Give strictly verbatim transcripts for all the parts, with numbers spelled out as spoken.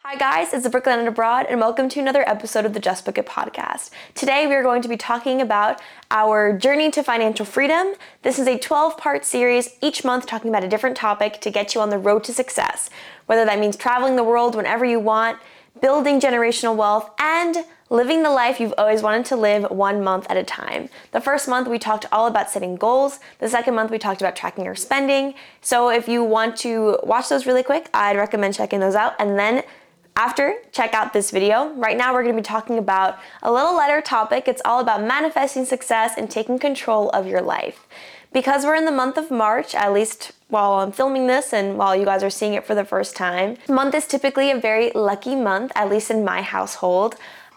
Hi guys, it's Brooklyn and Abroad, and welcome to another episode of the Just Book It podcast. Today we are going to be talking about our journey to financial freedom. This is a twelve-part series, each month talking about a different topic to get you on the road to success. Whether that means traveling the world whenever you want, building generational wealth, and living the life you've always wanted to live one month at a time. The first month we talked all about setting goals. The second month we talked about tracking your spending. So if you want to watch those really quick, I'd recommend checking those out. And then after, check out this video. Right now we're going to be talking about a little lighter topic. It's all about manifesting success and taking control of your life. Because we're in the month of March, at least while I'm filming this and while you guys are seeing it for the first time, this month is typically a very lucky month, at least in my household.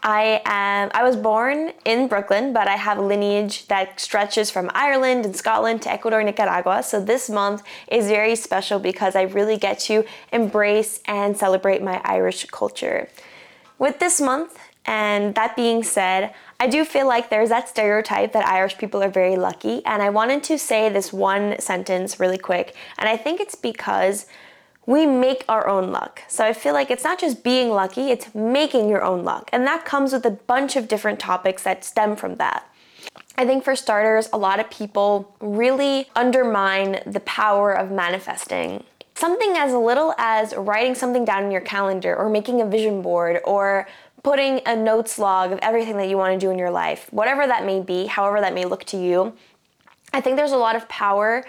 I am I was born in Brooklyn, but I have a lineage that stretches from Ireland and Scotland to Ecuador and Nicaragua. So this month is very special because I really get to embrace and celebrate my Irish culture. With this month, and that being said, I do feel like there's that stereotype that Irish people are very lucky, and I wanted to say this one sentence really quick, and I think it's because we make our own luck. So I feel like it's not just being lucky, it's making your own luck. And that comes with a bunch of different topics that stem from that. I think for starters, a lot of people really undermine the power of manifesting. Something as little as writing something down in your calendar or making a vision board or putting a notes log of everything that you want to do in your life, whatever that may be, however that may look to you. I think there's a lot of power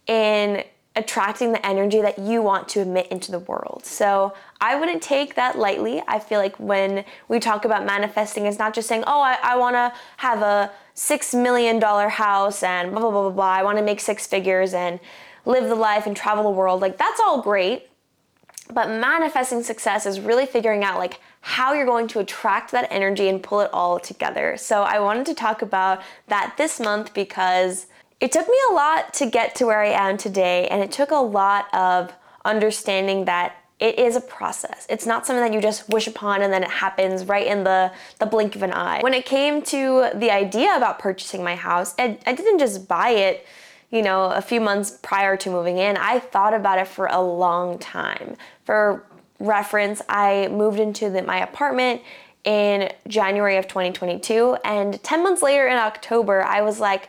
in attracting the energy that you want to emit into the world. So I wouldn't take that lightly. I feel like when we talk about manifesting, it's not just saying, oh, I, I want to have a six million dollars house and blah, blah, blah, blah, blah. I want to make six figures and live the life and travel the world. Like, that's all great. But manifesting success is really figuring out like how you're going to attract that energy and pull it all together. So I wanted to talk about that this month because it took me a lot to get to where I am today, and it took a lot of understanding that it is a process. It's not something that you just wish upon and then it happens right in the, the blink of an eye. When it came to the idea about purchasing my house, I, I didn't just buy it, you know, a few months prior to moving in. I thought about it for a long time. For reference, I moved into the, my apartment in January of twenty twenty-two, and ten months later in October, I was like,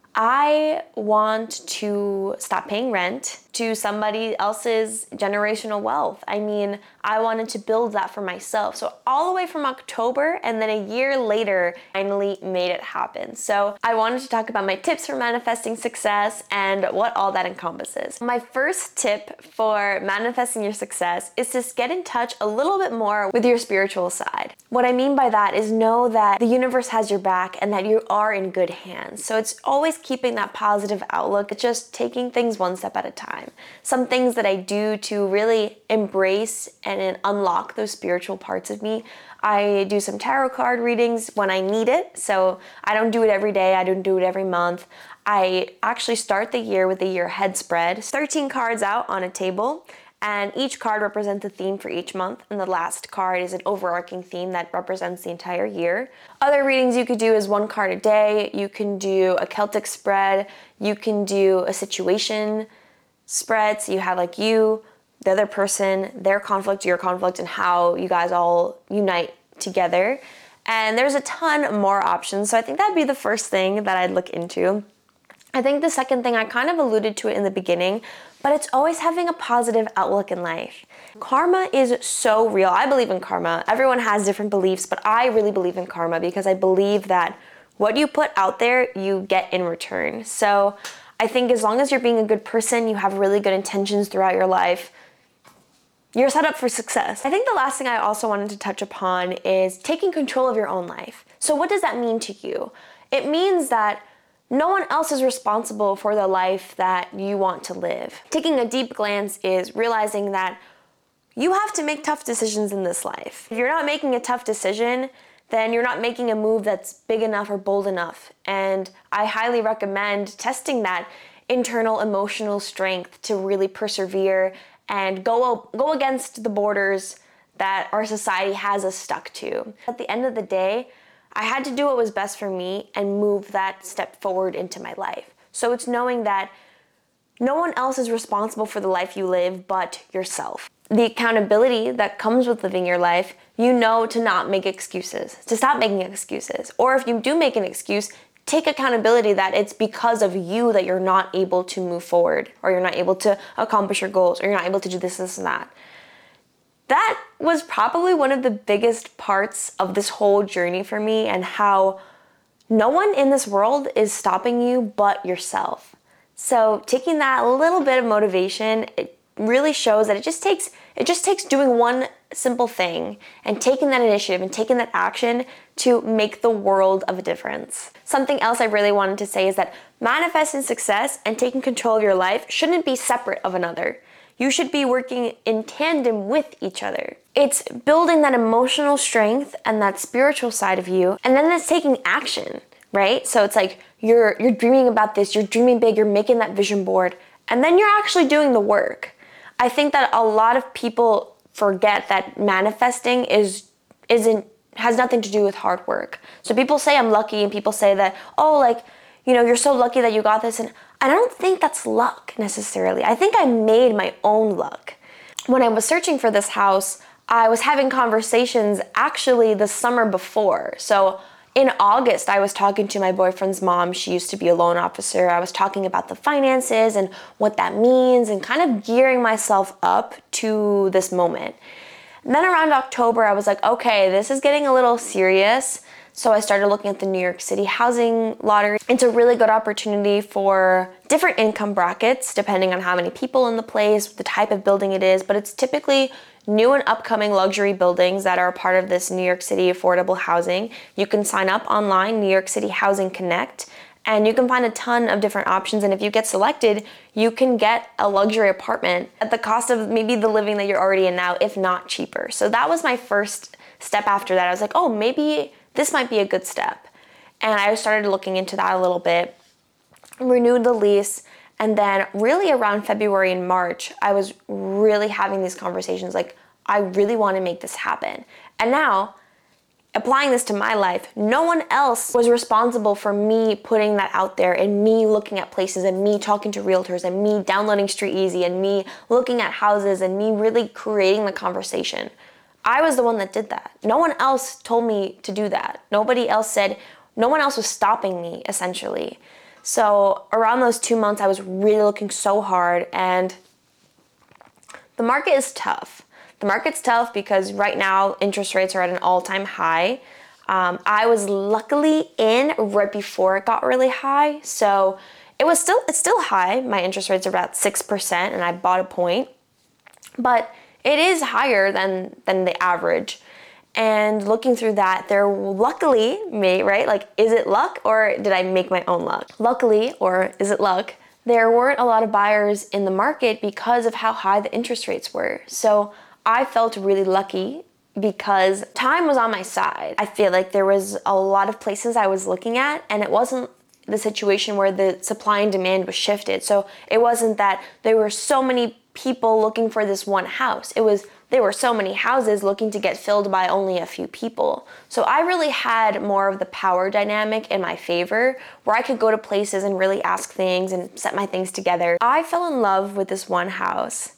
I want to stop paying rent to somebody else's generational wealth. I mean, I wanted to build that for myself. So all the way from October, and then a year later, finally made it happen. So I wanted to talk about my tips for manifesting success and what all that encompasses. My first tip for manifesting your success is to get in touch a little bit more with your spiritual side. What I mean by that is know that the universe has your back and that you are in good hands. So it's always keeping that positive outlook. It's just taking things one step at a time. Some things that I do to really embrace and unlock those spiritual parts of me. I do some tarot card readings when I need it. So I don't do it every day. I don't do it every month. I actually start the year with a year ahead spread. thirteen cards out on a table, and each card represents a theme for each month, and the last card is an overarching theme that represents the entire year. Other readings you could do is one card a day. You can do a Celtic spread. You can do a situation spread, so you have like you, the other person, their conflict, your conflict, and how you guys all unite together. And there's a ton more options, so I think that'd be the first thing that I'd look into. I think the second thing, I kind of alluded to it in the beginning, but it's always having a positive outlook in life. Karma is so real. I believe in karma. Everyone has different beliefs, but I really believe in karma because I believe that what you put out there, you get in return. So I think as long as you're being a good person, you have really good intentions throughout your life, you're set up for success. I think the last thing I also wanted to touch upon is taking control of your own life. So what does that mean to you? It means that no one else is responsible for the life that you want to live. Taking a deep glance is realizing that you have to make tough decisions in this life. If you're not making a tough decision, then you're not making a move that's big enough or bold enough. And I highly recommend testing that internal emotional strength to really persevere and go, go against the borders that our society has us stuck to. At the end of the day, I had to do what was best for me and move that step forward into my life. So it's knowing that no one else is responsible for the life you live but yourself. the accountability that comes with living your life, you know to not make excuses, to stop making excuses. Or if you do make an excuse, take accountability that it's because of you that you're not able to move forward, or you're not able to accomplish your goals, or you're not able to do this, this, and that. That was probably one of the biggest parts of this whole journey for me, and how no one in this world is stopping you but yourself. So taking that little bit of motivation, it really shows that it just takes it just takes doing one simple thing and taking that initiative and taking that action to make the world of a difference. Something else I really wanted to say is that manifesting success and taking control of your life shouldn't be separate of another. You should be working in tandem with each other. It's building that emotional strength and that spiritual side of you, and then it's taking action, right? So it's like you're you're dreaming about this, you're dreaming big, you're making that vision board, and then you're actually doing the work. I think that a lot of people forget that manifesting is isn't has nothing to do with hard work. So people say I'm lucky, and people say that, oh, like, you know, you're so lucky that you got this, and I don't think that's luck necessarily. I think I made my own luck. When I was searching for this house, I was having conversations actually the summer before. So in August, I was talking to my boyfriend's mom. She used to be a loan officer. I was talking about the finances and what that means, and kind of gearing myself up to this moment. And then around October, I was like, okay, this is getting a little serious. So I started looking at the New York City housing lottery. It's a really good opportunity for different income brackets, depending on how many people in the place, the type of building it is, but it's typically new and upcoming luxury buildings that are a part of this New York City affordable housing. You can sign up online, New York City Housing Connect, and you can find a ton of different options. And if you get selected, you can get a luxury apartment at the cost of maybe the living that you're already in now, if not cheaper. So that was my first step after that. I was like, oh, maybe this might be a good step. And I started looking into that a little bit, renewed the lease, and then really around February and March, I was really having these conversations like, I really want to make this happen. And now, applying this to my life, no one else was responsible for me putting that out there, and me looking at places, and me talking to realtors, and me downloading StreetEasy, and me looking at houses, and me really creating the conversation. I was the one that did that. No one else told me to do that. Nobody else said, no one else was stopping me, essentially. So around those two months, I was really looking so hard, and the market is tough. The market's tough because right now interest rates are at an all-time high. Um, I was luckily in right before it got really high, so it was still it's still high. My interest rates are about six percent, and I bought a point, but it is higher than than the average. And looking through that, there luckily, me, right? Like, is it luck or did I make my own luck? Luckily, or is it luck, there weren't a lot of buyers in the market because of how high the interest rates were. So I felt really lucky because time was on my side. I feel like there was a lot of places I was looking at, and it wasn't the situation where the supply and demand was shifted. So it wasn't that there were so many people looking for this one house. It was there were so many houses looking to get filled by only a few people. So I really had more of the power dynamic in my favor, where I could go to places and really ask things and set my things together. I fell in love with this one house,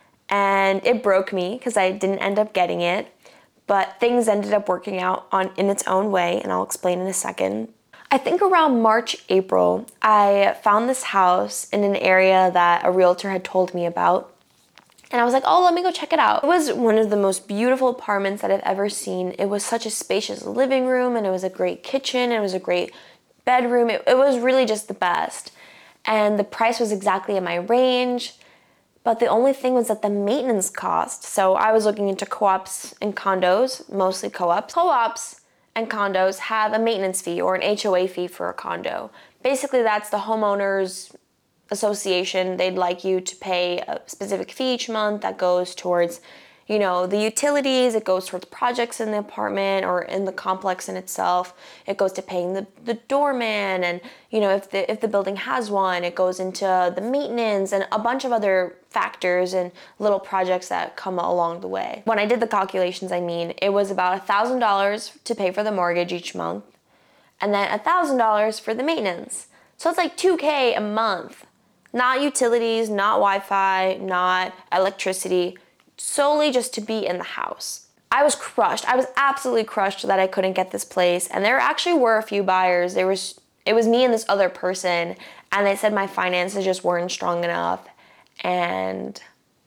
and it broke me because I didn't end up getting it, but things ended up working out on in its own way, and I'll explain in a second. I think around March, April, I found this house in an area that a realtor had told me about. And I was like, oh, let me go check it out. It was one of the most beautiful apartments that I've ever seen. It was such a spacious living room, and it was a great kitchen, and it was a great bedroom. It, it was really just the best. And the price was exactly in my range. But the only thing was that the maintenance cost. So I was looking into co-ops and condos, mostly co-ops. Co-ops and condos have a maintenance fee or an H O A fee for a condo. Basically, that's the homeowners association. They'd like you to pay a specific fee each month that goes towards, you know, the utilities. It goes towards projects in the apartment or in the complex in itself. It goes to paying the, the doorman, and, you know, if the if the building has one, it goes into the maintenance and a bunch of other factors and little projects that come along the way. When I did the calculations, I mean, it was about one thousand dollars to pay for the mortgage each month, and then one thousand dollars for the maintenance. So it's like two K a month. Not utilities, not Wi-Fi, not electricity, solely just to be in the house. I was crushed. I was absolutely crushed that I couldn't get this place. And there actually were a few buyers. There was, it was me and this other person, and they said my finances just weren't strong enough. And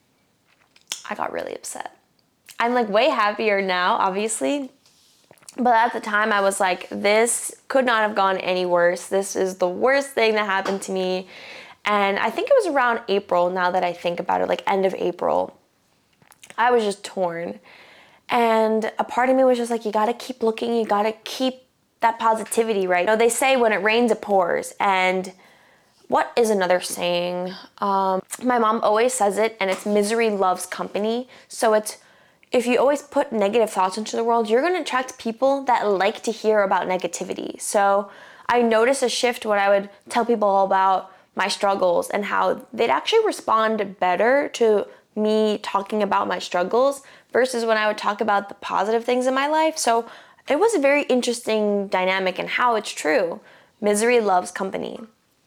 I got really upset. I'm like way happier now, obviously. But at the time I was like, this could not have gone any worse. This is the worst thing that happened to me. And I think it was around April, now that I think about it, like end of April. I was just torn. And a part of me was just like, you gotta keep looking, you gotta keep that positivity, right? You know, they say when it rains, it pours. And what is another saying? Um, my mom always says it, and it's misery loves company. So it's, if you always put negative thoughts into the world, you're gonna attract people that like to hear about negativity. So I noticed a shift when I would tell people all about my struggles and how they'd actually respond better to me talking about my struggles versus when I would talk about the positive things in my life. So it was a very interesting dynamic, and how it's true. Misery loves company.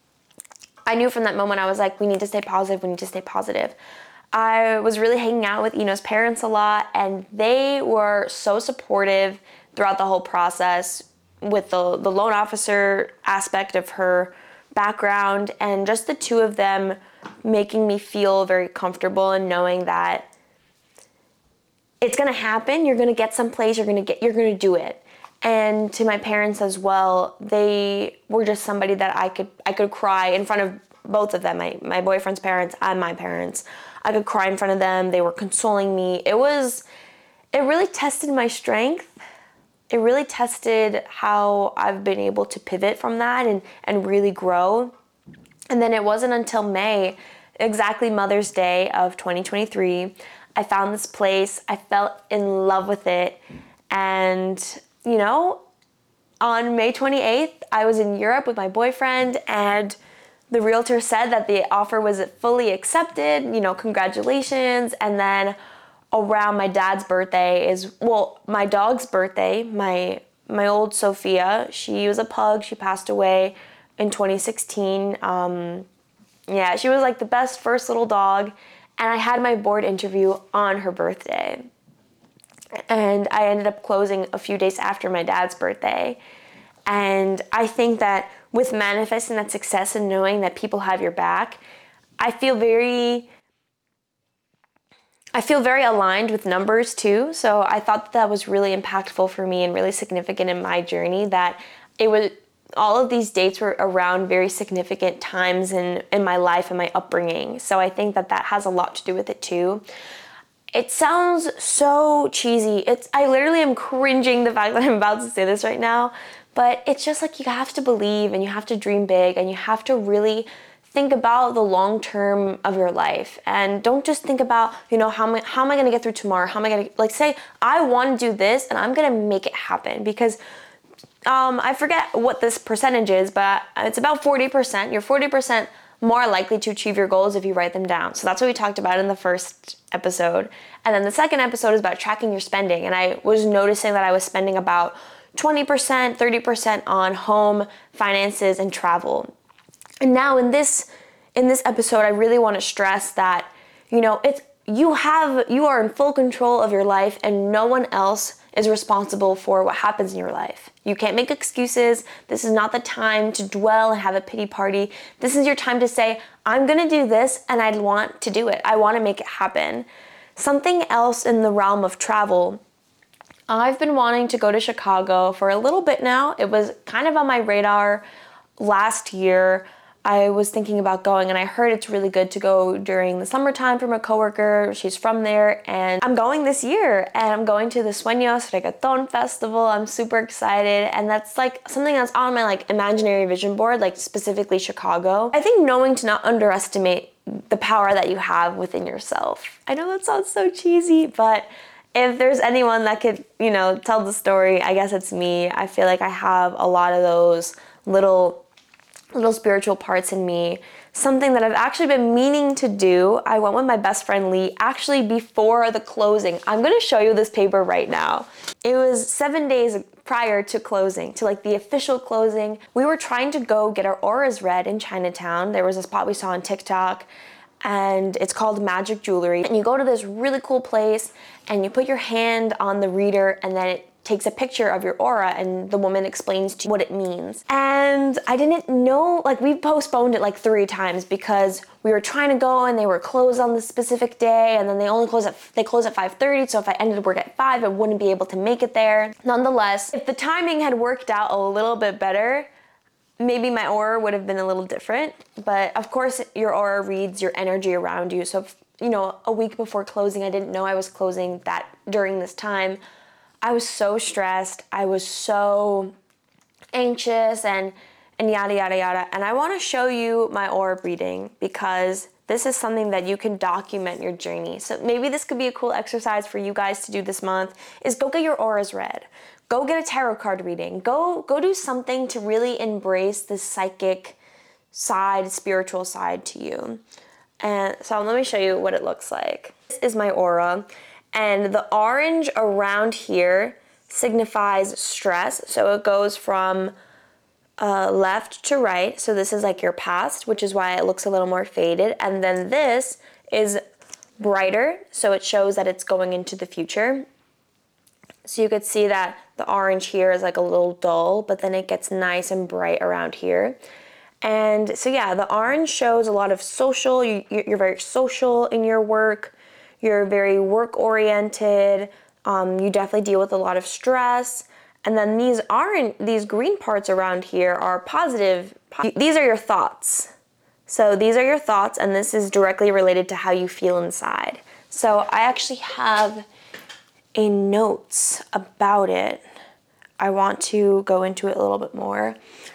I knew from that moment, I was like, we need to stay positive, we need to stay positive. I was really hanging out with Eno's parents a lot, and they were so supportive throughout the whole process with the, the loan officer aspect of her background, and just the two of them making me feel very comfortable and knowing that it's gonna happen, you're gonna get someplace, you're gonna get, you're gonna do it. And to my parents as well, they were just somebody that I could I could cry in front of both of them, my, my boyfriend's parents and my parents. I could cry in front of them. They were consoling me. It was, it really tested my strength. It really tested how I've been able to pivot from that and, and really grow. And then it wasn't until May, exactly Mother's Day of twenty twenty-three, I found this place. I fell in love with it. And, you know, on May twenty-eighth, I was in Europe with my boyfriend, and the realtor said that the offer was fully accepted, you know, congratulations. And then around my dad's birthday is, well, my dog's birthday, my my old Sophia, she was a pug, she passed away in twenty sixteen. Um, yeah, she was like the best first little dog, and I had my board interview on her birthday. And I ended up closing a few days after my dad's birthday. And I think that with manifesting that success and knowing that people have your back, I feel very, I feel very aligned with numbers too. So I thought that, that was really impactful for me and really significant in my journey, that it was, all of these dates were around very significant times in, in my life and my upbringing. So I think that that has a lot to do with it too. It sounds so cheesy. It's, I literally am cringing the fact that I'm about to say this right now. But it's just like, you have to believe and you have to dream big and you have to really think about the long term of your life. And don't just think about, you know, how am I, how am I going to get through tomorrow? How am I going to, like, say, I want to do this and I'm going to make it happen. Because um, I forget what this percentage is, but it's about forty percent. You're forty percent more likely to achieve your goals if you write them down. So that's what we talked about in the first episode. And then the second episode is about tracking your spending. And I was noticing that I was spending about twenty percent, thirty percent on home, finances, and travel. And now in this in this episode, I really want to stress that, you know, it's you have you are in full control of your life, and no one else is responsible for what happens in your life. You can't make excuses. This is not the time to dwell and have a pity party. This is your time to say, I'm gonna do this and I want to do it. I want to make it happen. Something else in the realm of travel, I've been wanting to go to Chicago for a little bit now. It was kind of on my radar last year. I was thinking about going, and I heard it's really good to go during the summertime from a coworker. She's from there, and I'm going this year, and I'm going to the Sueños Reggaeton Festival. I'm super excited, and that's like something that's on my like imaginary vision board, like specifically Chicago. I think knowing to not underestimate the power that you have within yourself. I know that sounds so cheesy, but if there's anyone that could, you know, tell the story, I guess it's me. I feel like I have a lot of those little little spiritual parts in me. Something that I've actually been meaning to do. I went with my best friend Lee actually before the closing. I'm gonna show you this paper right now. It was seven days prior to closing, to like the official closing. We were trying to go get our auras read in Chinatown. There was a spot we saw on TikTok. and it's called Magic Jewelry. And you go to this really cool place and you put your hand on the reader, and then it takes a picture of your aura, and the woman explains to you what it means. And I didn't know, like, we postponed it like three times because we were trying to go and they were closed on the specific day, and then they only close at they close at five thirty, so if I ended work at five, I wouldn't be able to make it there. Nonetheless, if the timing had worked out a little bit better, maybe my aura would have been a little different. But of course, your aura reads your energy around you. So if, you know, a week before closing, I didn't know I was closing that during this time, I was so stressed. I was so anxious and and yada, yada, yada. And I want to show you my aura reading because this is something that you can document your journey. So maybe this could be a cool exercise for you guys to do this month, is go get your auras read. Go get a tarot card reading. Go, go do something to really embrace this psychic side, spiritual side to you. And so let me show you what it looks like. This is my aura. And the orange around here signifies stress. So it goes from uh, left to right. So this is like your past, which is why it looks a little more faded. And then this is brighter. So it shows that it's going into the future. So you could see that the orange here is like a little dull, but then it gets nice and bright around here. And so yeah, the orange shows a lot of social. You, you're very social in your work. You're very work-oriented. Um, you definitely deal with a lot of stress. And then these orange, these green parts around here are positive. These are your thoughts. So these are your thoughts, and this is directly related to how you feel inside. So I actually have a notes about it. I want to go into it a little bit more.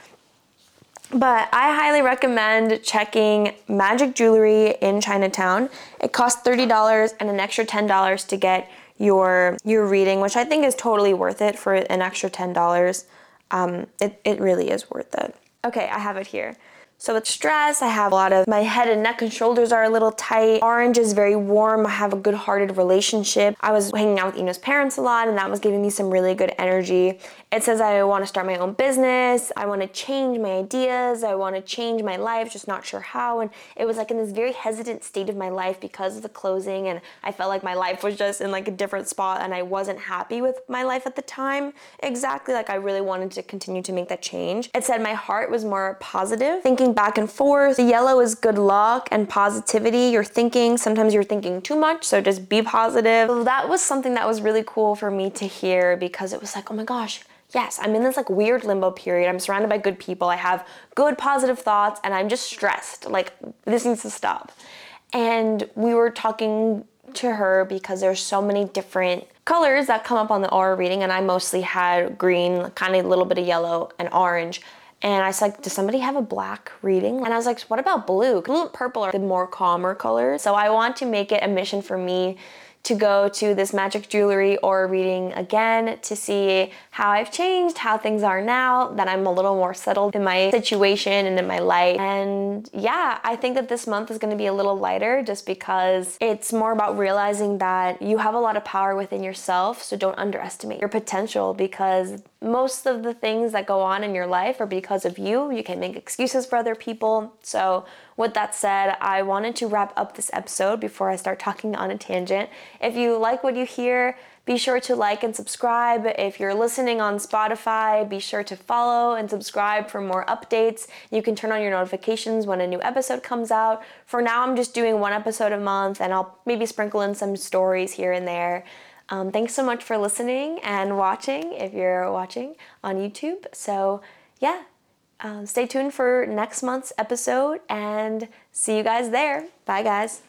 But I highly recommend checking Magic Jewelry in Chinatown. It costs thirty dollars and an extra ten dollars to get your your reading, which I think is totally worth it for an extra ten dollars. Um, it, it really is worth it. Okay, I have it here. So with stress, I have a lot of, my head and neck and shoulders are a little tight. Orange is very warm. I have a good-hearted relationship. I was hanging out with Eno's parents a lot, and that was giving me some really good energy. It says I want to start my own business. I want to change my ideas. I want to change my life, just not sure how. And it was like in this very hesitant state of my life because of the closing, and I felt like my life was just in like a different spot, and I wasn't happy with my life at the time. Exactly, like I really wanted to continue to make that change. It said my heart was more positive, thinking back and forth. The yellow is good luck and positivity. You're thinking, sometimes you're thinking too much, so just be positive. So that was something that was really cool for me to hear, because it was like, oh my gosh, yes, I'm in this like weird limbo period. I'm surrounded by good people. I have good positive thoughts, and I'm just stressed. Like, this needs to stop. And we were talking to her because there's so many different colors that come up on the aura reading, and I mostly had green, kind of a little bit of yellow, and orange. And I was like, does somebody have a black reading? And I was like, what about blue? Blue and purple are the more calmer colors. So I want to make it a mission for me to go to this Magic Jewelry aura reading again to see how I've changed, how things are now, that I'm a little more settled in my situation and in my life. And yeah, I think that this month is going to be a little lighter just because it's more about realizing that you have a lot of power within yourself, so don't underestimate your potential, because most of the things that go on in your life are because of you. You can't make excuses for other people. So with that said, I wanted to wrap up this episode before I start talking on a tangent. If you like what you hear, be sure to like and subscribe. If you're listening on Spotify, be sure to follow and subscribe for more updates. You can turn on your notifications when a new episode comes out. For now, I'm just doing one episode a month, and I'll maybe sprinkle in some stories here and there. Um, thanks so much for listening and watching if you're watching on YouTube. So yeah, um, stay tuned for next month's episode and see you guys there. Bye guys.